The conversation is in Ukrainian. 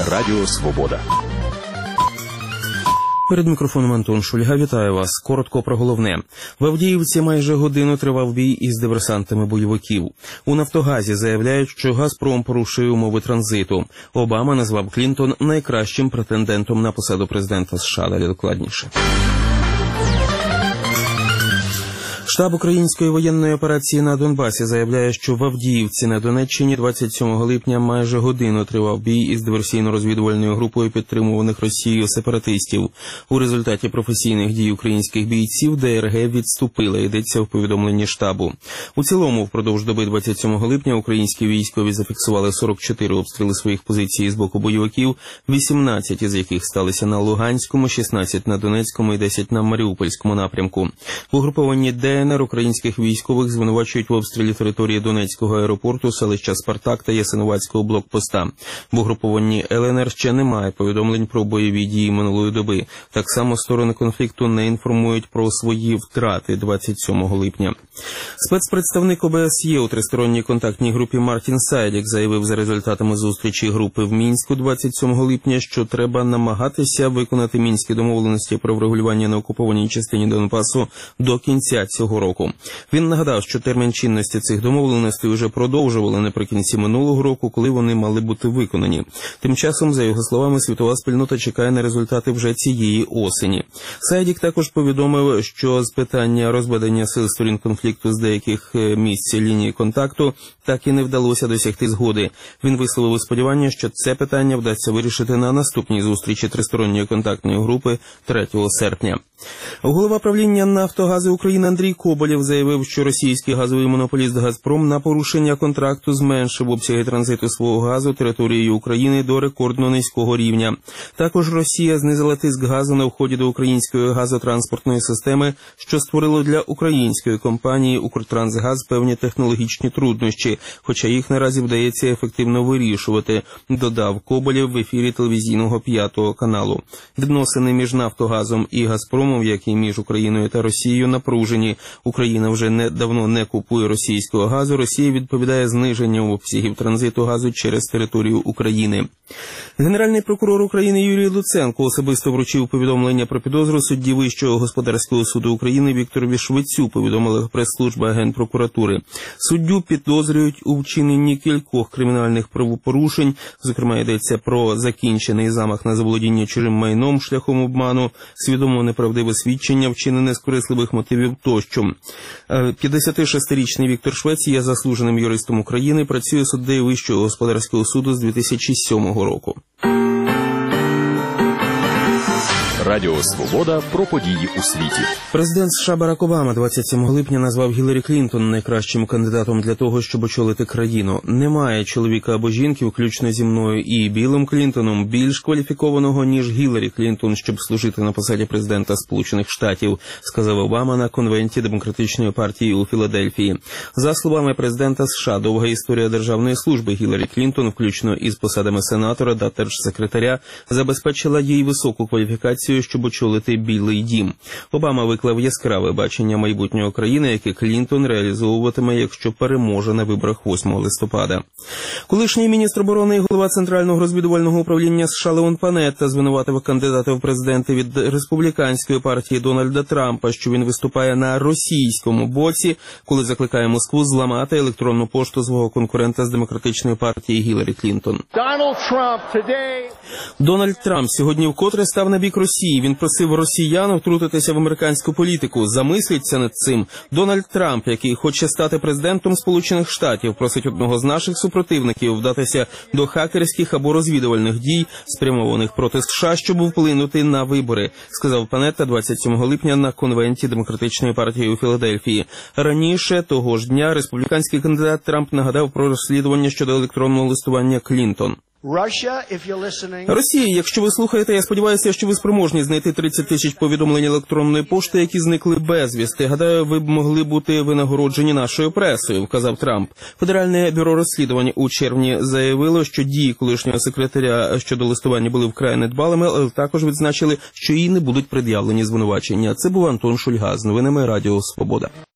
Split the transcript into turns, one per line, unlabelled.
Радіо Свобода.
Перед мікрофоном Антон Шульга. Вітаю вас. Коротко про головне. В Авдіївці майже годину тривав бій із диверсантами бойовиків. У «Нафтогазі» заявляють, що «Газпром» порушує умови транзиту. Обама назвав Клінтон найкращим претендентом на посаду президента США. Далі докладніше. Штаб української воєнної операції на Донбасі заявляє, що в Авдіївці на Донеччині 27 липня майже годину тривав бій із диверсійно-розвідувальною групою підтримуваних Росією сепаратистів. У результаті професійних дій українських бійців ДРГ відступила, йдеться в повідомленні штабу. У цілому, впродовж доби 27 липня українські військові зафіксували 44 обстріли своїх позицій з боку бойовиків, 18 із яких сталися на Луганському, 16 на Донецькому і 10 на Маріупольському напрямку. В угрупованні ДНР українських військових звинувачують в обстрілі території Донецького аеропорту, селища Спартак та Ясинуватського блокпоста. В угрупованні ЛНР ще немає повідомлень про бойові дії минулої доби. Так само сторони конфлікту не інформують про свої втрати 27 липня. Спецпредставник ОБСЄ у тристоронній контактній групі Мартін Сайдік заявив за результатами зустрічі групи в Мінську 27 липня, що треба намагатися виконати мінські домовленості про врегулювання на окупованій частині Донбасу до кінця цього року. Він нагадав, що термін чинності цих домовленостей вже продовжували наприкінці минулого року, коли вони мали бути виконані. Тим часом, за його словами, світова спільнота чекає на результати вже цієї осені. Сайдік також повідомив, що з питання розведення сил сторін конфлікту з деяких місць лінії контакту так і не вдалося досягти згоди. Він висловив сподівання, що це питання вдасться вирішити на наступній зустрічі тристоронньої контактної групи 3 серпня. Голова правління «Нафтогази України» Андрій Коболєв заявив, що російський газовий монополіст «Газпром» на порушення контракту зменшив обсяги транзиту свого газу територією України до рекордно низького рівня. Також Росія знизила тиск газу на вході до української газотранспортної системи, що створило для української компанії «Укртрансгаз» певні технологічні труднощі, хоча їх наразі вдається ефективно вирішувати, додав Коболєв в ефірі телевізійного 5-го каналу. Відносини між «Нафтогазом» і «Газпромом», як і між Україною та Росією, напружені. Україна вже давно не купує російського газу. Росія відповідає зниженням обсягів транзиту газу через територію України. Генеральний прокурор України Юрій Луценко особисто вручив повідомлення про підозру судді Вищого господарського суду України Вікторові Швецю, повідомила прес-служба Генпрокуратури. Суддю підозрюють у вчиненні кількох кримінальних правопорушень, зокрема йдеться про закінчений замах на заволодіння чужим майном шляхом обману, свідомо неправдиве свідчення, вчинене з корисливих мотивів тощо. 56-річний Віктор Швець є заслуженим юристом України, працює суддею Вищого господарського суду з 2007 року.
Радіо Свобода про події у світі.
Президент США Барак Обама 27 липня назвав Гіларі Клінтон найкращим кандидатом для того, щоб очолити країну. Немає чоловіка або жінки, включно зі мною і Біллом Клінтоном, більш кваліфікованого, ніж Гіларі Клінтон, щоб служити на посаді президента Сполучених Штатів, сказав Обама на конвенті Демократичної партії у Філадельфії. За словами президента США, довга історія державної служби Гіларі Клінтон, включно із посадами сенатора та держсекретаря, забезпечила їй високу кваліфікацію, щоб очолити Білий дім. Обама виклав яскраве бачення майбутнього країни, яке Клінтон реалізовуватиме, якщо переможе на виборах 8 листопада. Колишній міністр оборони і голова Центрального розвідувального управління США Леон Панетта звинуватив кандидата в президенти від республіканської партії Дональда Трампа, що він виступає на російському боці, коли закликає Москву зламати електронну пошту свого конкурента з демократичної партії Гіларі Клінтон. Дональд Трамп сьогодні вкотре став на бік Росії. Він просив росіян втрутитися в американську політику. Замисліться над цим. Дональд Трамп, який хоче стати президентом Сполучених Штатів, просить одного з наших супротивників вдатися до хакерських або розвідувальних дій, спрямованих проти США, щоб вплинути на вибори, сказав Панетта 27 липня на конвенті Демократичної партії у Філадельфії. Раніше того ж дня республіканський кандидат Трамп нагадав про розслідування щодо електронного листування Клінтон. Росія, якщо ви слухаєте, я сподіваюся, що ви спроможні знайти 30 тисяч повідомлень електронної пошти, які зникли безвісти. Гадаю, ви б могли бути винагороджені нашою пресою, вказав Трамп. Федеральне бюро розслідувань у червні заявило, що дії колишнього секретаря щодо листування були вкрай недбалими, але також відзначили, що їй не будуть пред'явлені звинувачення. Це був Антон Шульга з новинами Радіо Свобода.